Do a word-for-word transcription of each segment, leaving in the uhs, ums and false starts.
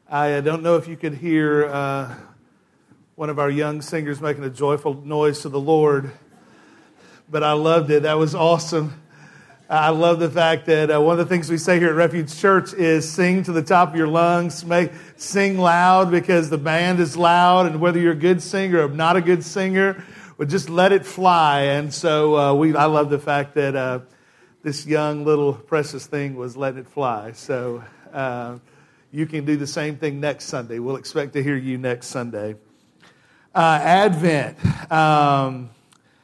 I don't know if you could hear uh, one of our young singers making a joyful noise to the Lord, but I loved it. That was awesome. I love the fact that uh, one of the things we say here at Refuge Church is sing to the top of your lungs, make, sing loud because the band is loud, and whether you're a good singer or not a good singer, well, just let it fly. And so uh, we, I love the fact that uh, this young little precious thing was letting it fly. So uh, you can do the same thing next Sunday. We'll expect to hear you next Sunday. Uh, Advent. Um,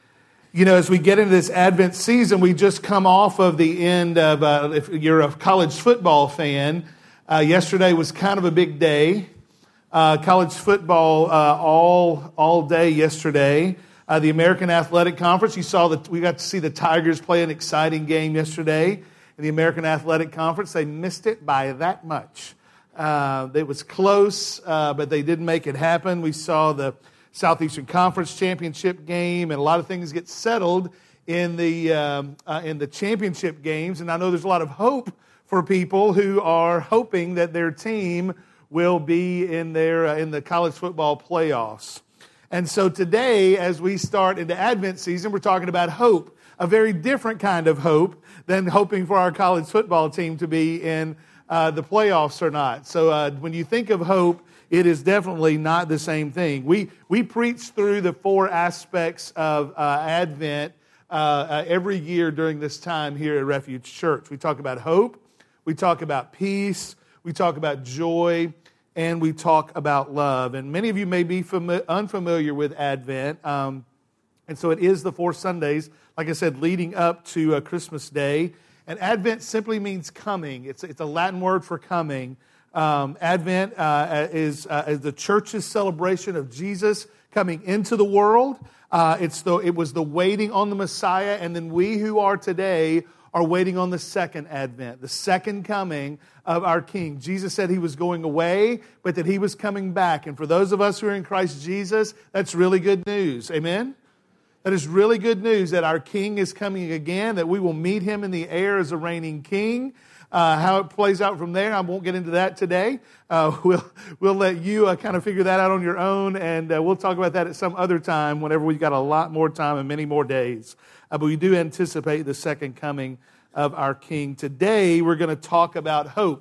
You know, as we get into this Advent season, we just come off of the end of, uh, if you're a college football fan, uh, yesterday was kind of a big day. Uh, college football uh, all all day yesterday. Uh, the American Athletic Conference, you saw that we got to see the Tigers play an exciting game yesterday in the American Athletic Conference. They missed it by that much. Uh, it was close, uh, but they didn't make it happen. We saw the Southeastern Conference championship game, and a lot of things get settled in the um, uh, in the championship games. And I know there's a lot of hope for people who are hoping that their team will be in their uh, in the college football playoffs. And so today, as we start into Advent season, we're talking about hope, a very different kind of hope than hoping for our college football team to be in uh, the playoffs or not. So uh, when you think of hope, it is definitely not the same thing. We we preach through the four aspects of uh, Advent uh, uh, every year during this time here at Refuge Church. We talk about hope, we talk about peace, we talk about joy, and we talk about love. And many of you may be fami- unfamiliar with Advent, um, and so it is the four Sundays, like I said, leading up to uh, Christmas Day. And Advent simply means coming. It's it's a Latin word for coming. Um, Advent uh, is, uh, is the church's celebration of Jesus coming into the world. Uh, it's the, it was the waiting on the Messiah, and then we who are today are waiting on the second Advent, the second coming of our King. Jesus said He was going away, but that He was coming back. And for those of us who are in Christ Jesus, that's really good news. Amen? That is really good news that our King is coming again, that we will meet Him in the air as a reigning King. Uh, how it plays out from there, I won't get into that today. Uh, we'll we'll let you uh, kind of figure that out on your own, and uh, we'll talk about that at some other time whenever we've got a lot more time and many more days. Uh, but we do anticipate the second coming of our King. Today, we're going to talk about hope.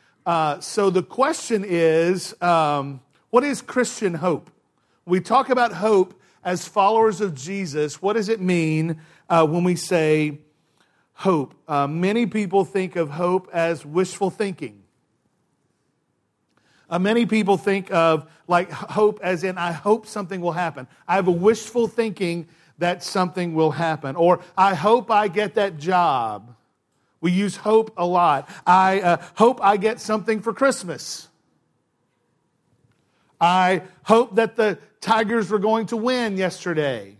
Uh, so the question is, um, what is Christian hope? We talk about hope as followers of Jesus. What does it mean uh, when we say hope? Uh, many people think of hope as wishful thinking. Uh, many people think of like hope as in, I hope something will happen. I have a wishful thinking that something will happen. Or I hope I get that job. We use hope a lot. I uh, hope I get something for Christmas. I hope that the Tigers were going to win yesterday.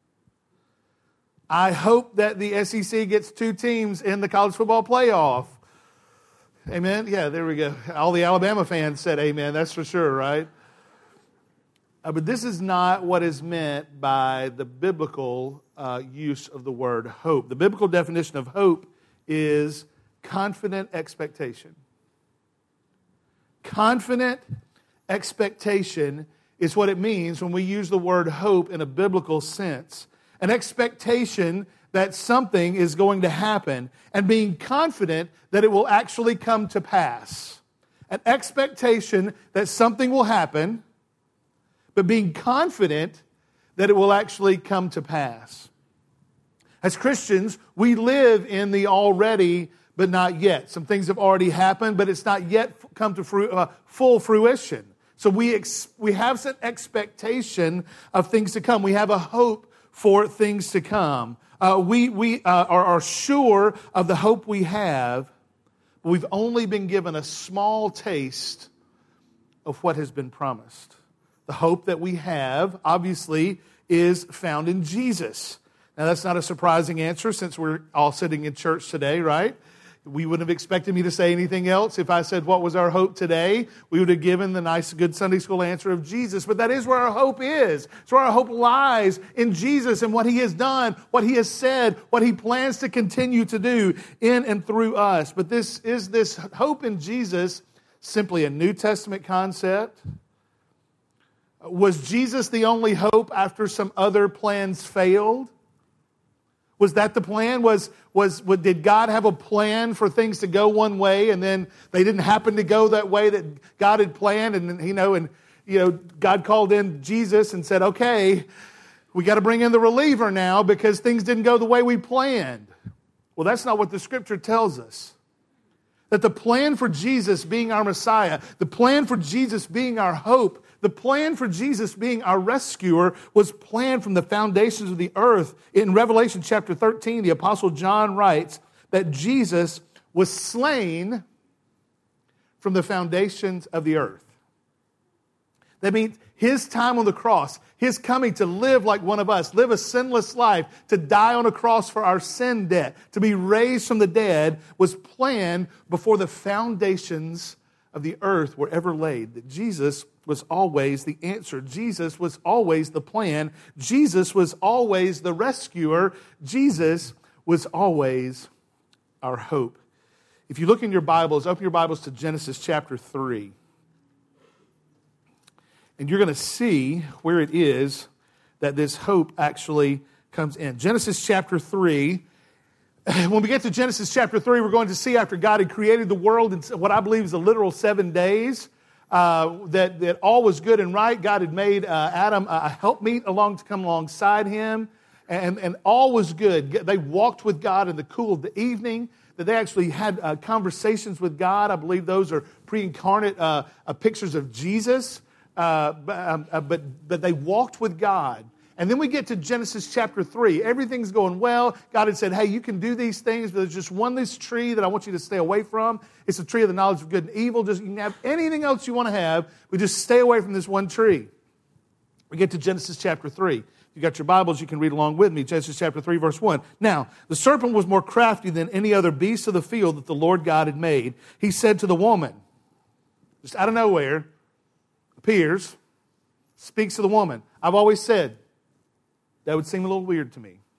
I hope that the S E C gets two teams in the college football playoff. Amen? Yeah, there we go. All the Alabama fans said amen, that's for sure, right? Uh, but this is not what is meant by the biblical uh, use of the word hope. The biblical definition of hope is confident expectation. Confident expectation is what it means when we use the word hope in a biblical sense. An expectation that something is going to happen and being confident that it will actually come to pass. An expectation that something will happen, but being confident that it will actually come to pass. As Christians, we live in the already but not yet. Some things have already happened, but it's not yet come to fru- uh, full fruition. So we ex- we have some expectation of things to come. We have a hope for things to come. Uh, we we uh, are, are sure of the hope we have, but we've only been given a small taste of what has been promised. The hope that we have, obviously, is found in Jesus. Now, that's not a surprising answer since we're all sitting in church today, right? We wouldn't have expected me to say anything else. If I said, what was our hope today? We would have given the nice, good Sunday school answer of Jesus. But that is where our hope is. It's where our hope lies in Jesus and what He has done, what He has said, what He plans to continue to do in and through us. But this is this hope in Jesus simply a New Testament concept? Was Jesus the only hope after some other plans failed? Was that the plan? Was, was, was, did God have a plan for things to go one way and then they didn't happen to go that way that God had planned? And, you know, and, you know, God called in Jesus and said, okay, we got to bring in the reliever now because things didn't go the way we planned. Well, that's not what the Scripture tells us. That the plan for Jesus being our Messiah, the plan for Jesus being our hope, the plan for Jesus being our rescuer was planned from the foundations of the earth. In Revelation chapter thirteen, the Apostle John writes that Jesus was slain from the foundations of the earth. That means his time on the cross, his coming to live like one of us, live a sinless life, to die on a cross for our sin debt, to be raised from the dead, was planned before the foundations of the earth were ever laid. That Jesus was always the answer. Jesus was always the plan. Jesus was always the rescuer. Jesus was always our hope. If you look in your Bibles, open your Bibles to Genesis chapter three. And you're going to see where it is that this hope actually comes in. Genesis chapter three. When we get to Genesis chapter three, we're going to see after God had created the world in what I believe is a literal seven days, uh, that, that all was good and right. God had made uh, Adam a helpmeet along to come alongside him, and, and all was good. They walked with God in the cool of the evening, that they actually had uh, conversations with God. I believe those are pre-incarnate uh, uh, pictures of Jesus. Uh, but, um, uh, but but they walked with God. And then we get to Genesis chapter three. Everything's going well. God had said, hey, you can do these things, but there's just one this tree that I want you to stay away from. It's the tree of the knowledge of good and evil. Just, you can have anything else you want to have, but just stay away from this one tree. We get to Genesis chapter three. If you got your Bibles, you can read along with me. Genesis chapter three, verse one. Now, the serpent was more crafty than any other beast of the field that the Lord God had made. He said to the woman, just out of nowhere, appears, speaks to the woman. I've always said that would seem a little weird to me.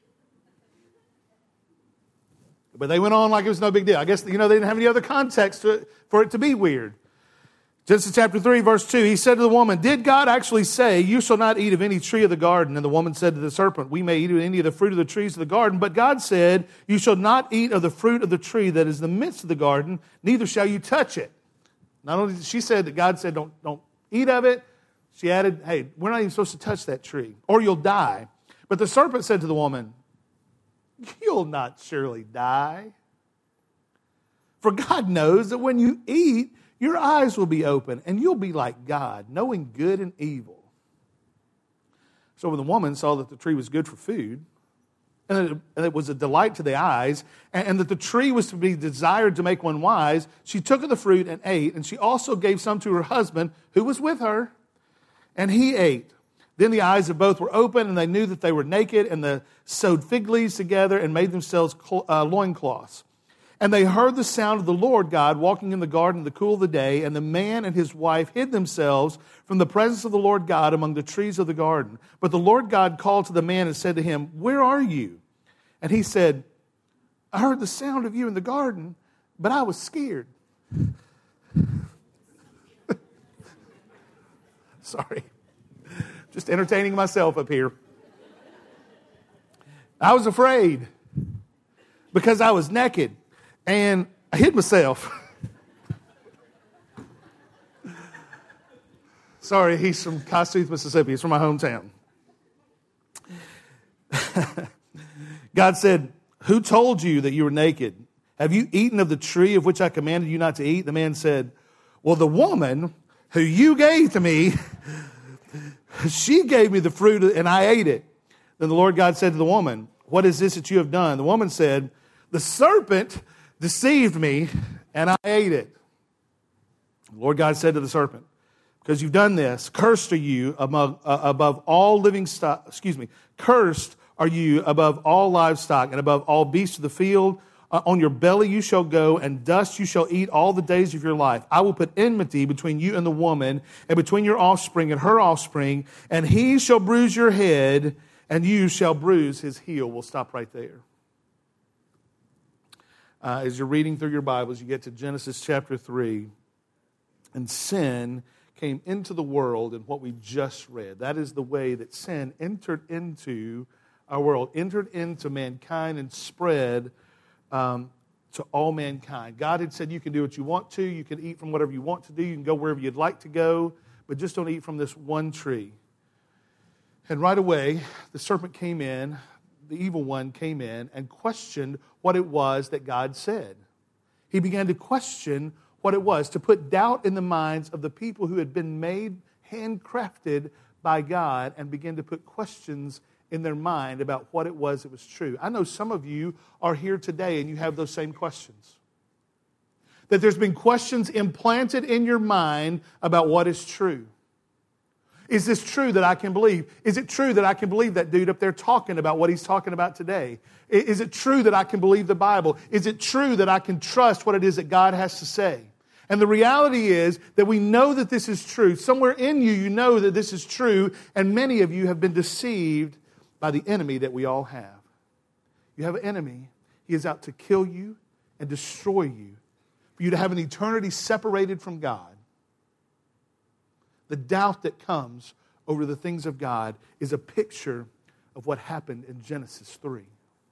But they went on like it was no big deal. I guess, you know, they didn't have any other context to it, for it to be weird. Genesis chapter three, verse two, he said to the woman, did God actually say, you shall not eat of any tree of the garden? And the woman said to the serpent, we may eat of any of the fruit of the trees of the garden, but God said, you shall not eat of the fruit of the tree that is in the midst of the garden, neither shall you touch it. Not only did she said that God said, don't, don't eat of it, she added, hey, we're not even supposed to touch that tree, or you'll die. But the serpent said to the woman, you'll not surely die. For God knows that when you eat, your eyes will be open, and you'll be like God, knowing good and evil. So when the woman saw that the tree was good for food, and it was a delight to the eyes, and that the tree was to be desired to make one wise, she took of the fruit and ate, and she also gave some to her husband, who was with her, and he ate. Then the eyes of both were open, and they knew that they were naked, and they sewed fig leaves together and made themselves loincloths. And they heard the sound of the Lord God walking in the garden in the cool of the day, and the man and his wife hid themselves from the presence of the Lord God among the trees of the garden. But the Lord God called to the man and said to him, where are you? And he said, I heard the sound of you in the garden, but I was scared. Sorry. Just entertaining myself up here. I was afraid because I was naked. And I hid myself. Sorry, he's from Kossuth, Mississippi. He's from my hometown. God said, who told you that you were naked? Have you eaten of the tree of which I commanded you not to eat? The man said, well, the woman who you gave to me, she gave me the fruit and I ate it. Then the Lord God said to the woman, what is this that you have done? The woman said, the serpent deceived me, and I ate it. The Lord God said to the serpent, because you've done this, cursed are you among, uh, above all living stock, excuse me, cursed are you above all livestock and above all beasts of the field. Uh, on your belly you shall go, and dust you shall eat all the days of your life. I will put enmity between you and the woman, and between your offspring and her offspring, and he shall bruise your head, and you shall bruise his heel. We'll stop right there. Uh, as you're reading through your Bibles, you get to Genesis chapter three. And sin came into the world in what we just read. That is the way that sin entered into our world, entered into mankind and spread um, to all mankind. God had said you can do what you want to, you can eat from whatever you want to do, you can go wherever you'd like to go, but just don't eat from this one tree. And right away, the serpent came in, the evil one came in and questioned what it was that God said. He began to question what it was, to put doubt in the minds of the people who had been made, handcrafted by God, and begin to put questions in their mind about what it was that was true. I know some of you are here today and you have those same questions. That there's been questions implanted in your mind about what is true. Is this true that I can believe? Is it true that I can believe that dude up there talking about what he's talking about today? Is it true that I can believe the Bible? Is it true that I can trust what it is that God has to say? And the reality is that we know that this is true. Somewhere in you, you know that this is true, and many of you have been deceived by the enemy that we all have. You have an enemy. He is out to kill you and destroy you, for you to have an eternity separated from God. The doubt that comes over the things of God is a picture of what happened in Genesis three.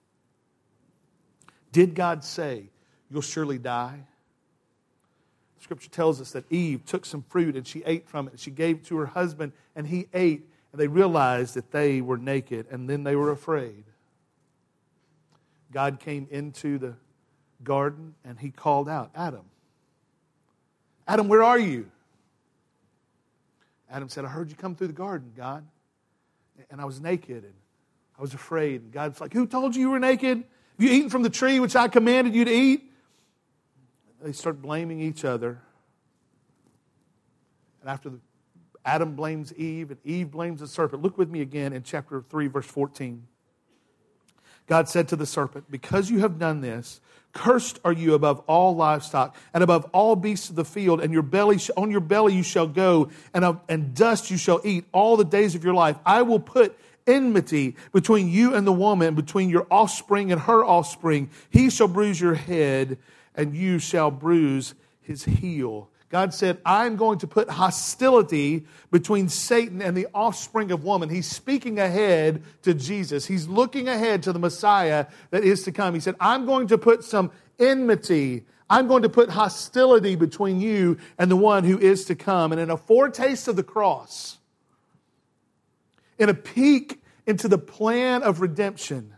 Did God say, you'll surely die? Scripture tells us that Eve took some fruit and she ate from it. And she gave it to her husband and he ate. And they realized that they were naked and then they were afraid. God came into the garden and he called out, Adam. Adam, where are you? Adam said, I heard you come through the garden, God. And I was naked and I was afraid. And God's like, who told you you were naked? Have you eaten from the tree which I commanded you to eat? They start blaming each other. And after the, Adam blames Eve and Eve blames the serpent. Look with me again in chapter three, verse fourteen. God said to the serpent, because you have done this, cursed are you above all livestock and above all beasts of the field, and your belly on your belly you shall go, and, of, and dust you shall eat all the days of your life. I will put enmity between you and the woman, between your offspring and her offspring. He shall bruise your head, and you shall bruise his heel. God said, I'm going to put hostility between Satan and the offspring of woman. He's speaking ahead to Jesus. He's looking ahead to the Messiah that is to come. He said, I'm going to put some enmity. I'm going to put hostility between you and the one who is to come. And in a foretaste of the cross, in a peek into the plan of redemption,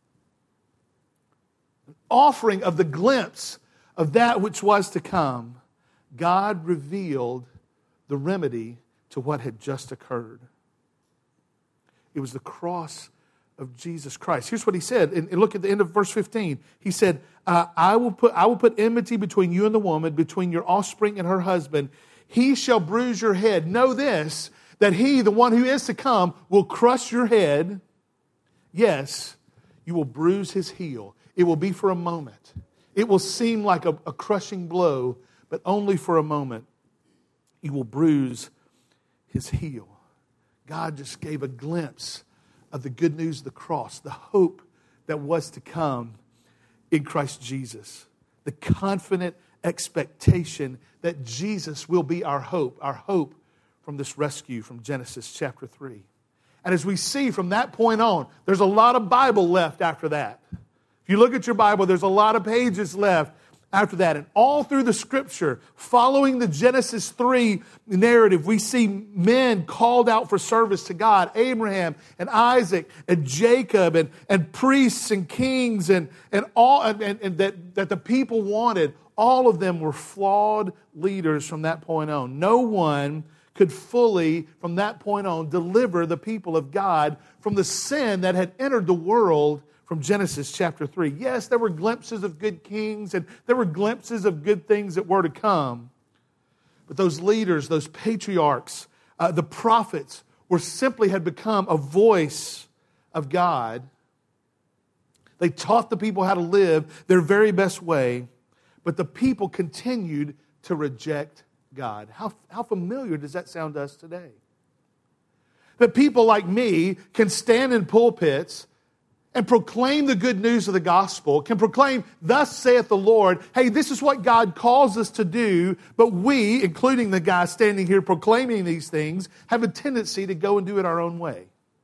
an offering of the glimpse of that which was to come, God revealed the remedy to what had just occurred. It was the cross of Jesus Christ. Here's what he said, and look at the end of verse fifteen. He said, uh, I will put I will put enmity between you and the woman, between your offspring and her husband. He shall bruise your head. Know this, that he, the one who is to come, will crush your head. Yes, you will bruise his heel. It will be for a moment. It will seem like a, a crushing blow, but only for a moment. You will bruise his heel. God just gave a glimpse of the good news of the cross, the hope that was to come in Christ Jesus. The confident expectation that Jesus will be our hope, our hope from this rescue from Genesis chapter three. And as we see from that point on, there's a lot of Bible left after that. If you look at your Bible, there's a lot of pages left after that. And all through the Scripture, following the Genesis three narrative, we see men called out for service to God. Abraham and Isaac and Jacob and, and priests and kings and, and all and, and that, that the people wanted. All of them were flawed leaders from that point on. No one could fully, from that point on, deliver the people of God from the sin that had entered the world from Genesis chapter three. Yes, there were glimpses of good kings and there were glimpses of good things that were to come. But those leaders, those patriarchs, uh, the prophets, were simply had become a voice of God. They taught the people how to live their very best way, but the people continued to reject God. How, how familiar does that sound to us today? That people like me can stand in pulpits and proclaim the good news of the gospel, can proclaim, thus saith the Lord, hey, this is what God calls us to do, but we, including the guy standing here proclaiming these things, have a tendency to go and do it our own way.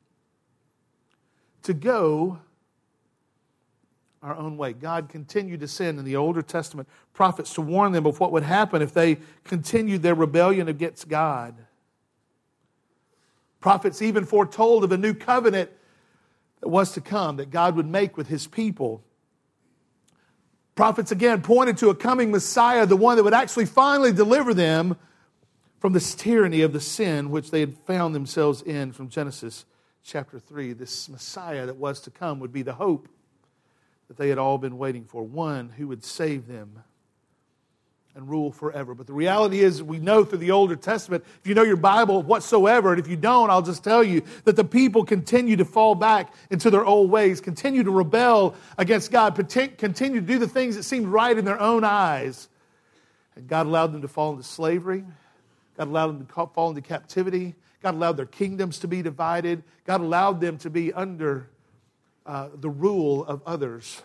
To go our own way. God continued to send in the Older Testament prophets to warn them of what would happen if they continued their rebellion against God. Prophets even foretold of a new covenant that was to come, that God would make with His people. Prophets again pointed to a coming Messiah, the one that would actually finally deliver them from this tyranny of the sin which they had found themselves in from Genesis chapter three. This Messiah that was to come would be the hope that they had all been waiting for, one who would save them and rule forever. But the reality is, we know through the Older Testament, if you know your Bible whatsoever, and if you don't, I'll just tell you that the people continue to fall back into their old ways, continue to rebel against God, continue to do the things that seemed right in their own eyes. And God allowed them to fall into slavery. God allowed them to fall into captivity. God allowed their kingdoms to be divided. God allowed them to be under uh, the rule of others.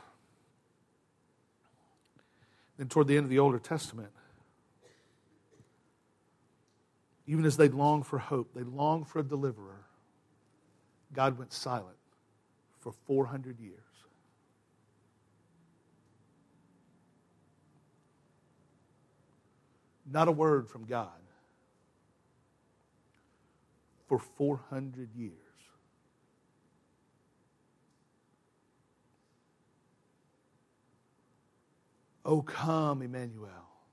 And toward the end of the Older Testament, even as they longed for hope, they longed for a deliverer, God went silent for four hundred years. Not a word from God for four hundred years. O come, Emmanuel.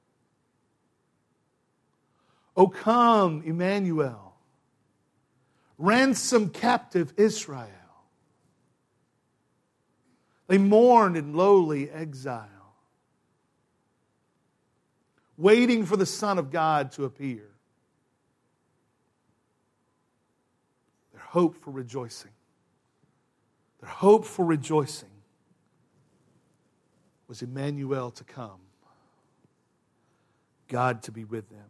O come, Emmanuel. Ransom captive Israel. They mourned in lowly exile, waiting for the Son of God to appear. Their hope for rejoicing. Their hope for rejoicing was Emmanuel to come, God to be with them.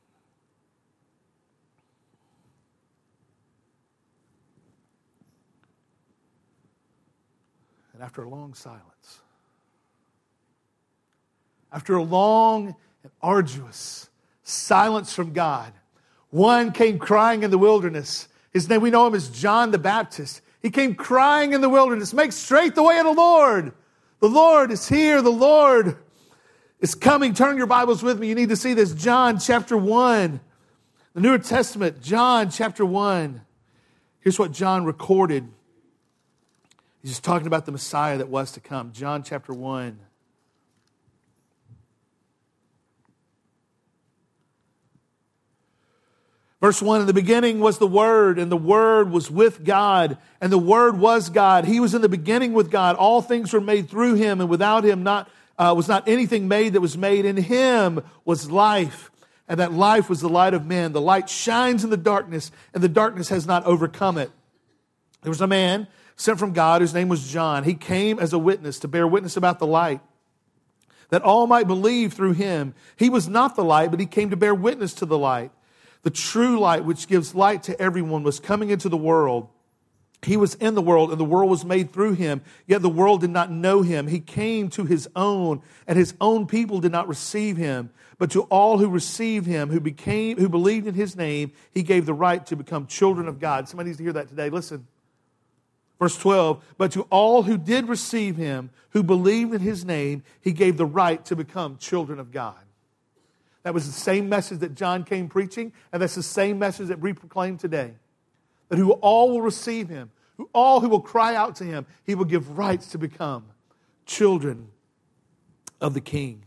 And after a long silence, after a long and arduous silence from God, one came crying in the wilderness. His name, we know him as John the Baptist. He came crying in the wilderness, make straight the way of the Lord. The Lord is here. The Lord is coming. Turn your Bibles with me. You need to see this. John chapter one. The New Testament, John chapter one. Here's what John recorded. He's just talking about the Messiah that was to come. John chapter one. Verse one, in the beginning was the Word, and the Word was with God, and the Word was God. He was in the beginning with God. All things were made through Him, and without Him not uh, was not anything made that was made. In Him was life, and that life was the light of men. The light shines in the darkness, and the darkness has not overcome it. There was a man sent from God whose name was John. He came as a witness to bear witness about the light, that all might believe through Him. He was not the light, but He came to bear witness to the light. The true light, which gives light to everyone, was coming into the world. He was in the world, and the world was made through Him, yet the world did not know Him. He came to His own, and His own people did not receive Him. But to all who received Him, who became, who believed in His name, He gave the right to become children of God. Somebody needs to hear that today. Listen. Verse twelve, but to all who did receive Him, who believed in His name, He gave the right to become children of God. That was the same message that John came preaching, and that's the same message that we proclaim today. That who all will receive Him, who all who will cry out to Him, He will give rights to become children of the King.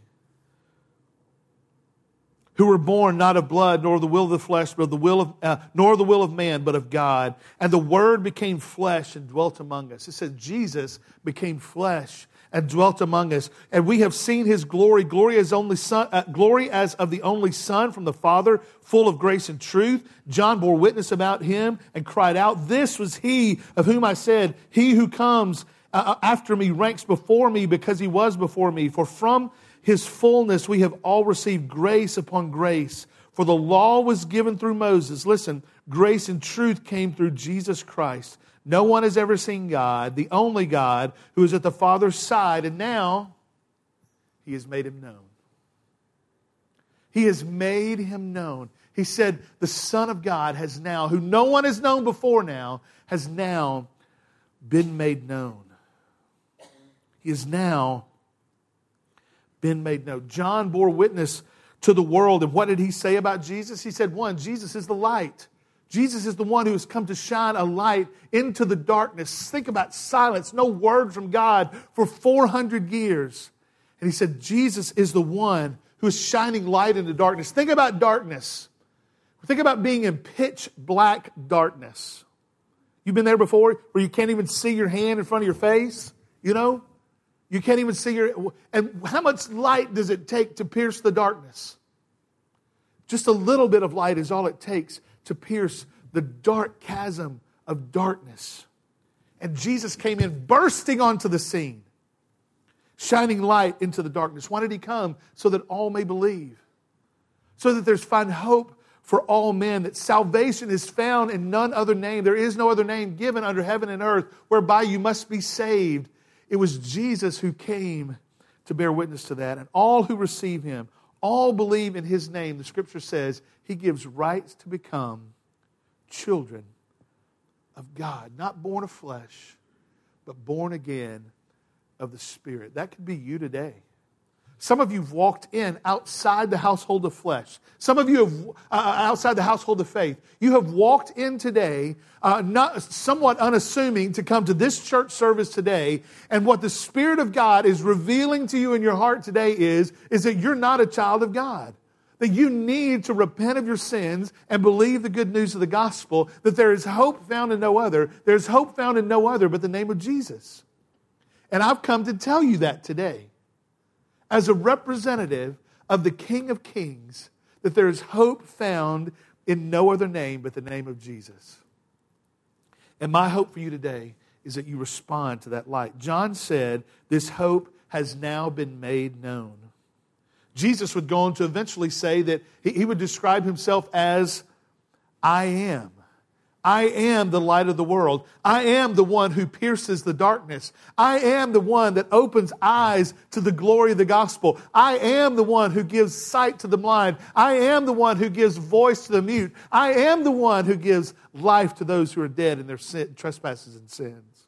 Who were born not of blood, nor the will of the flesh, but of the will of, uh, nor the will of man, but of God. And the Word became flesh and dwelt among us. It says Jesus became flesh and dwelt among us, and we have seen His glory, glory as only son, uh, glory as of the only Son from the Father, full of grace and truth. John bore witness about Him and cried out, "This was He of whom I said, He who comes uh, after me ranks before me, because He was before me. For from His fullness we have all received grace upon grace. For the law was given through Moses. Listen, grace and truth came through Jesus Christ. No one has ever seen God, the only God, who is at the Father's side, and now He has made Him known. He has made Him known. He said, the Son of God has now, who no one has known before now, has now been made known. He has now been made known. John bore witness to the world. And what did he say about Jesus? He said, one, Jesus is the light. Jesus is the one who has come to shine a light into the darkness. Think about silence, no word from God for four hundred years. And he said, Jesus is the one who is shining light into darkness. Think about darkness. Think about being in pitch black darkness. You've been there before where you can't even see your hand in front of your face, you know? You can't even see your... And how much light does it take to pierce the darkness? Just a little bit of light is all it takes to pierce the dark chasm of darkness. And Jesus came in bursting onto the scene, shining light into the darkness. Why did He come? So that all may believe. So that there's find hope for all men, that salvation is found in none other name. There is no other name given under heaven and earth whereby you must be saved. It was Jesus who came to bear witness to that. And all who receive Him, all believe in His name. The Scripture says He gives rights to become children of God. Not born of flesh, but born again of the Spirit. That could be you today. Some of you have walked in outside the household of flesh. Some of you have uh, outside the household of faith. You have walked in today, uh, not somewhat unassuming, to come to this church service today. And what the Spirit of God is revealing to you in your heart today is, is that you're not a child of God. That you need to repent of your sins and believe the good news of the gospel, that there is hope found in no other. There's hope found in no other but the name of Jesus. And I've come to tell you that today, as a representative of the King of Kings, that there is hope found in no other name but the name of Jesus. And my hope for you today is that you respond to that light. John said, this hope has now been made known. Jesus would go on to eventually say that he would describe Himself as, I am. I am the light of the world. I am the one who pierces the darkness. I am the one that opens eyes to the glory of the gospel. I am the one who gives sight to the blind. I am the one who gives voice to the mute. I am the one who gives life to those who are dead in their sin, trespasses and sins.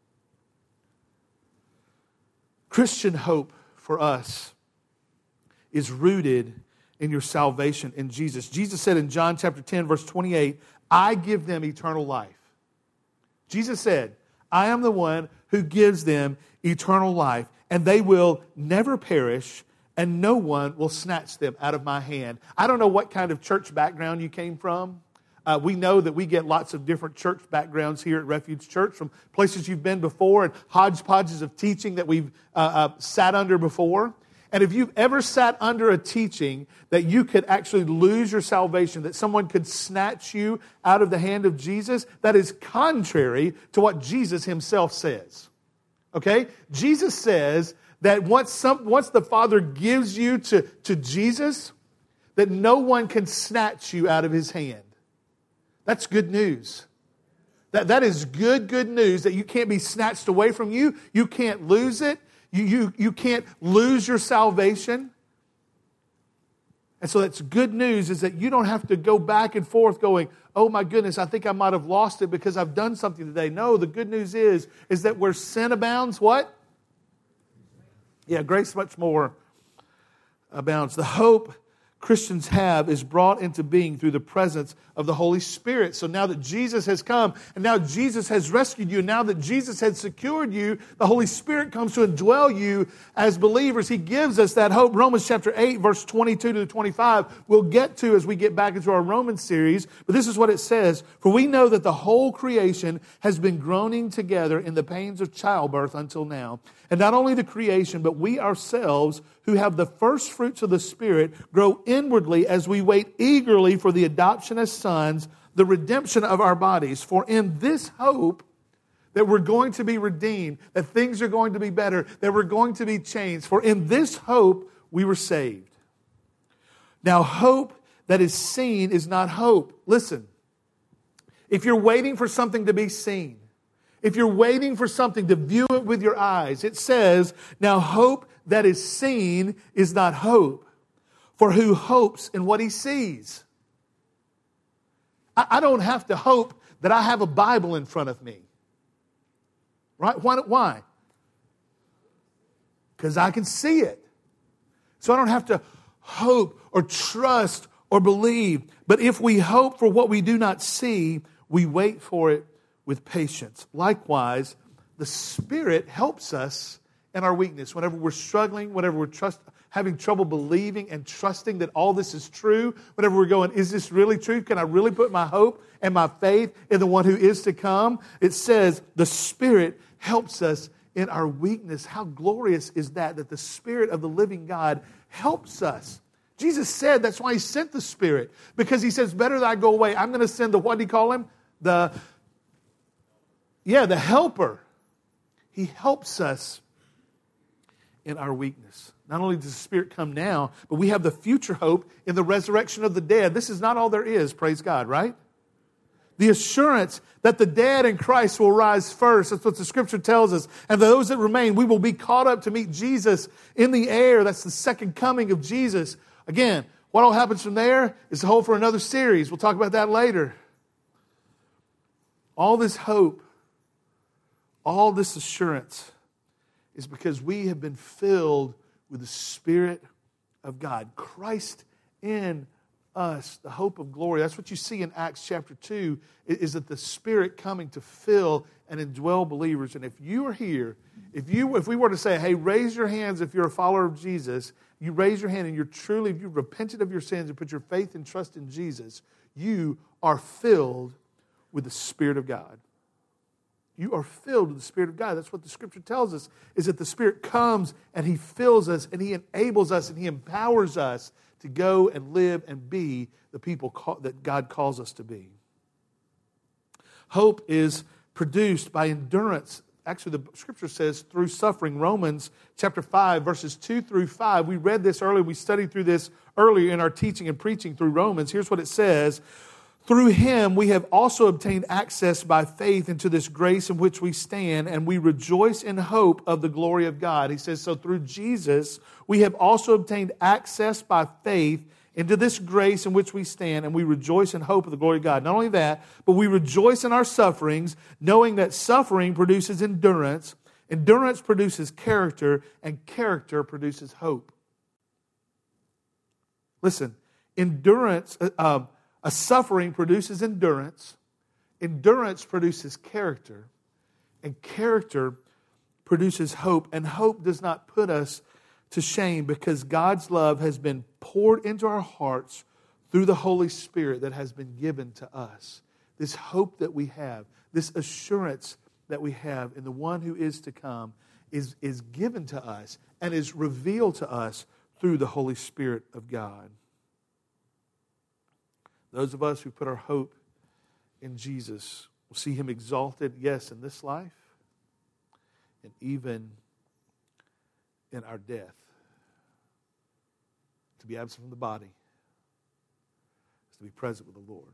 Christian hope for us is rooted in your salvation in Jesus. Jesus said in John chapter ten, verse twenty-eight, I give them eternal life. Jesus said, I am the one who gives them eternal life, and they will never perish, and no one will snatch them out of my hand. I don't know what kind of church background you came from. Uh, we know that we get lots of different church backgrounds here at Refuge Church, from places you've been before and hodgepodges of teaching that we've uh, uh, sat under before. And if you've ever sat under a teaching that you could actually lose your salvation, that someone could snatch you out of the hand of Jesus, that is contrary to what Jesus Himself says. Okay? Jesus says that once, some, once the Father gives you to, to Jesus, that no one can snatch you out of His hand. That's good news. That, that is good, good news, that you can't be snatched away from you. You can't lose it. You, you, you can't lose your salvation. And so that's good news, is that you don't have to go back and forth going, oh my goodness, I think I might have lost it because I've done something today. No, the good news is, is that where sin abounds, what? Yeah, grace much more abounds. The hope Christians have is brought into being through the presence of the Holy Spirit. So now that Jesus has come, and now Jesus has rescued you, and now that Jesus has secured you, the Holy Spirit comes to indwell you as believers. He gives us that hope. Romans chapter eight, verse twenty-two to twenty-five, we'll get to as we get back into our Romans series. But this is what it says. For we know that the whole creation has been groaning together in the pains of childbirth until now. And not only the creation, but we ourselves, who have the first fruits of the Spirit, grow inwardly as we wait eagerly for the adoption as sons, the redemption of our bodies. For in this hope that we're going to be redeemed, that things are going to be better, that we're going to be changed, for in this hope we were saved. Now hope that is seen is not hope. Listen, if you're waiting for something to be seen, if you're waiting for something to view it with your eyes, it says, now hope that is seen is not hope. For who hopes in what he sees? I, I don't have to hope that I have a Bible in front of me. Right? Why? Why? Because I can see it. So I don't have to hope or trust or believe. But if we hope for what we do not see, we wait for it with patience. Likewise, the Spirit helps us in our weakness. Whenever we're struggling, whenever we're trust, having trouble believing and trusting that all this is true, whenever we're going, is this really true? Can I really put my hope and my faith in the one who is to come? It says the Spirit helps us in our weakness. How glorious is that, that the Spirit of the living God helps us. Jesus said that's why He sent the Spirit, because He says, better that I go away. I'm going to send the, what did He call Him? The, yeah, the helper. He helps us in our weakness. Not only does the Spirit come now, but we have the future hope in the resurrection of the dead. This is not all there is, praise God, right? The assurance that the dead in Christ will rise first. That's what the Scripture tells us. And those that remain, we will be caught up to meet Jesus in the air. That's the second coming of Jesus. Again, what all happens from there is a whole for another series. We'll talk about that later. All this hope, all this assurance is because we have been filled with the Spirit of God. Christ in us, the hope of glory. That's what you see in Acts chapter two, is that the Spirit coming to fill and indwell believers. And if you are here, if you, if we were to say, hey, raise your hands if you're a follower of Jesus, you raise your hand and you're truly, if you've repented of your sins and put your faith and trust in Jesus, you are filled with the Spirit of God. You are filled with the Spirit of God. That's what the Scripture tells us, is that the Spirit comes and He fills us and He enables us and He empowers us to go and live and be the people call, that God calls us to be. Hope is produced by endurance. Actually, the Scripture says through suffering. Romans chapter five, verses two through five. We read this earlier. We studied through this earlier in our teaching and preaching through Romans. Here's what it says. Through Him we have also obtained access by faith into this grace in which we stand, and we rejoice in hope of the glory of God. He says, so through Jesus we have also obtained access by faith into this grace in which we stand, and we rejoice in hope of the glory of God. Not only that, but we rejoice in our sufferings, knowing that suffering produces endurance, endurance produces character, and character produces hope. Listen, endurance... Uh, A suffering produces endurance. Endurance produces character. And character produces hope. And hope does not put us to shame, because God's love has been poured into our hearts through the Holy Spirit that has been given to us. This hope that we have, this assurance that we have in the one who is to come is, is given to us and is revealed to us through the Holy Spirit of God. Those of us who put our hope in Jesus will see Him exalted, yes, in this life, and even in our death. To be absent from the body is to be present with the Lord.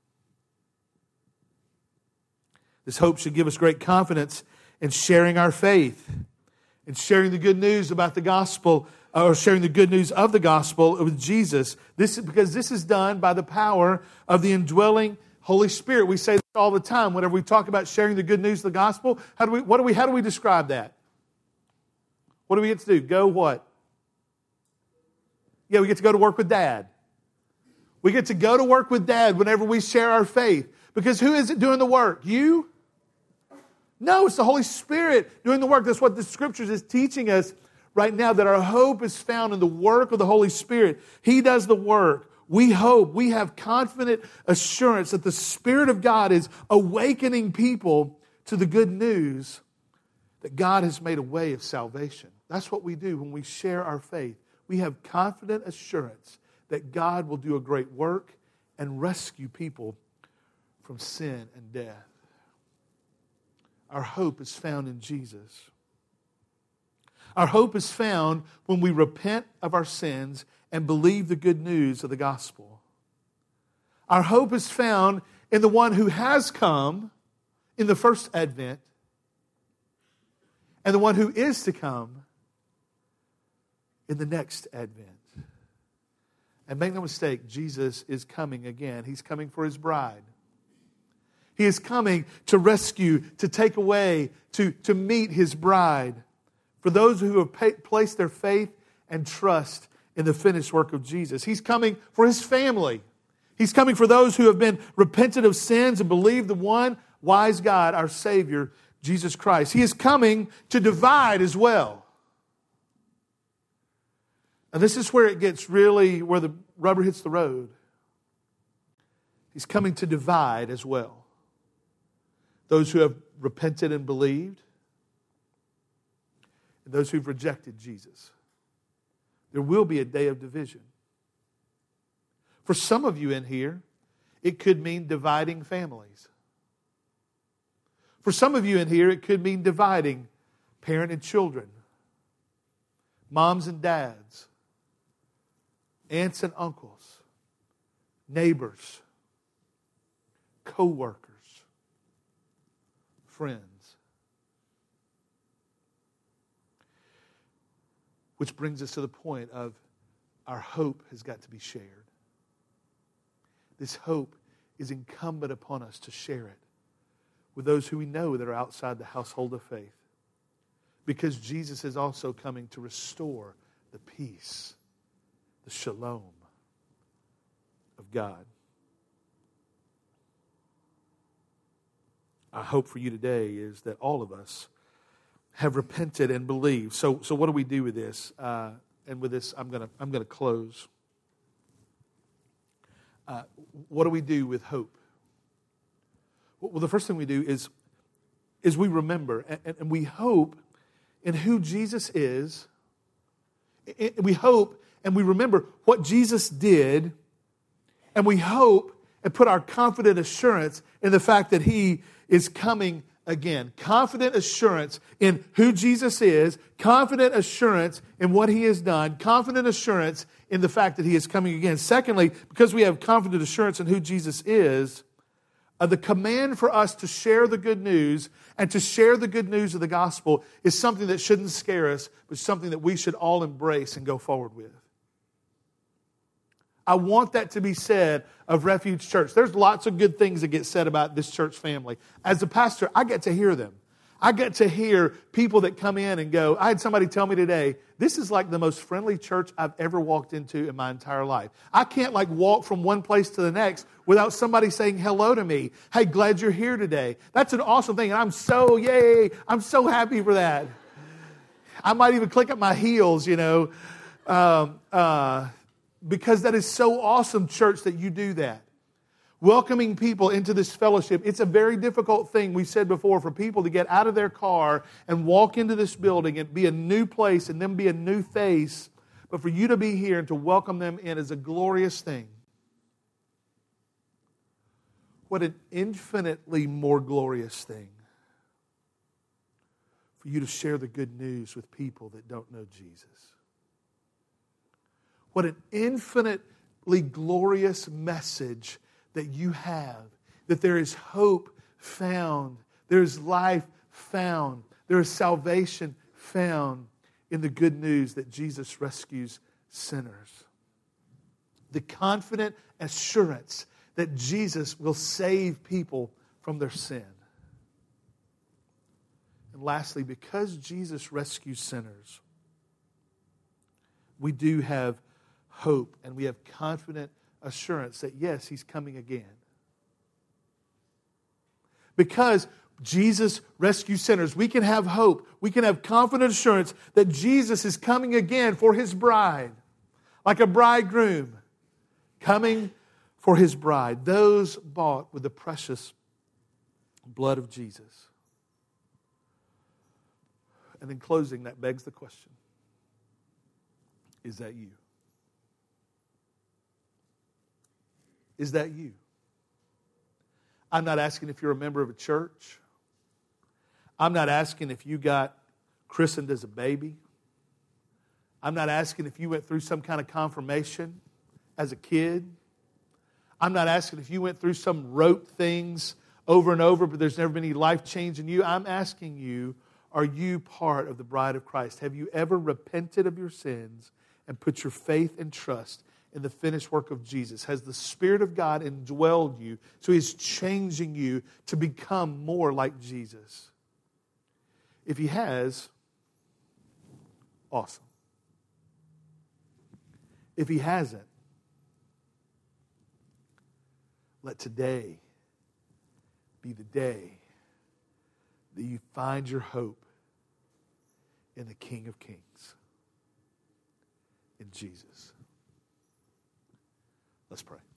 This hope should give us great confidence in sharing our faith, in sharing the good news about the gospel, or sharing the good news of the gospel with Jesus. This is because this is done by the power of the indwelling Holy Spirit. We say this all the time whenever we talk about sharing the good news of the gospel. How do we, what do we, how do we describe that? What do we get to do? Go what? Yeah, we get to go to work with Dad. We get to go to work with Dad whenever we share our faith. Because who is it doing the work? You? No, it's the Holy Spirit doing the work. That's what the Scriptures is teaching us right now, that our hope is found in the work of the Holy Spirit. He does the work. We hope, we have confident assurance that the Spirit of God is awakening people to the good news that God has made a way of salvation. That's what we do when we share our faith. We have confident assurance that God will do a great work and rescue people from sin and death. Our hope is found in Jesus. Our hope is found when we repent of our sins and believe the good news of the gospel. Our hope is found in the one who has come in the first advent and the one who is to come in the next advent. And make no mistake, Jesus is coming again. He's coming for His bride. He is coming to rescue, to take away, to, to meet His bride. For those who have pay, placed their faith and trust in the finished work of Jesus. He's coming for His family. He's coming for those who have been repentant of sins and believe the one wise God, our Savior, Jesus Christ. He is coming to divide as well. And this is where it gets really, where the rubber hits the road. He's coming to divide as well. Those who have repented and believed, and those who've rejected Jesus. There will be a day of division. For some of you in here, it could mean dividing families. For some of you in here, it could mean dividing parent and children, moms and dads, aunts and uncles, neighbors, co-workers, friends. Which brings us to the point of our hope has got to be shared. This hope is incumbent upon us to share it with those who we know that are outside the household of faith. Because Jesus is also coming to restore the peace, the shalom of God. Our hope for you today is that all of us have repented and believed. So, so what do we do with this? Uh, and with this, I'm gonna I'm gonna close. Uh, what do we do with hope? Well, the first thing we do is is we remember and, and we hope in who Jesus is. We hope and we remember what Jesus did, and we hope and put our confident assurance in the fact that He is coming again. Confident assurance in who Jesus is, confident assurance in what He has done, confident assurance in the fact that He is coming again. Secondly, because we have confident assurance in who Jesus is, uh, the command for us to share the good news and to share the good news of the gospel is something that shouldn't scare us, but something that we should all embrace and go forward with. I want that to be said of Refuge Church. There's lots of good things that get said about this church family. As a pastor, I get to hear them. I get to hear people that come in and go, I had somebody tell me today, this is like the most friendly church I've ever walked into in my entire life. I can't like walk from one place to the next without somebody saying hello to me. Hey, glad you're here today. That's an awesome thing. And I'm so, yay, I'm so happy for that. I might even click up my heels, you know, um, uh, because that is so awesome, church, that you do that. Welcoming people into this fellowship. It's a very difficult thing, we said before, for people to get out of their car and walk into this building and be a new place and then be a new face. But for you to be here and to welcome them in is a glorious thing. What an infinitely more glorious thing for you to share the good news with people that don't know Jesus. What an infinitely glorious message that you have, that there is hope found, there is life found, there is salvation found in the good news that Jesus rescues sinners. The confident assurance that Jesus will save people from their sin. And lastly, because Jesus rescues sinners, we do have hope and we have confident assurance that yes, He's coming again. Because Jesus rescues sinners, we can have hope. We can have confident assurance that Jesus is coming again for His bride. Like a bridegroom coming for His bride. Those bought with the precious blood of Jesus. And in closing, that begs the question, is that you? Is that you? I'm not asking if you're a member of a church. I'm not asking if you got christened as a baby. I'm not asking if you went through some kind of confirmation as a kid. I'm not asking if you went through some rote things over and over, but there's never been any life change in you. I'm asking you, are you part of the bride of Christ? Have you ever repented of your sins and put your faith and trust in the finished work of Jesus? Has the Spirit of God indwelled you so He's changing you to become more like Jesus? If He has, awesome. If He hasn't, let today be the day that you find your hope in the King of Kings, in Jesus. Let's pray.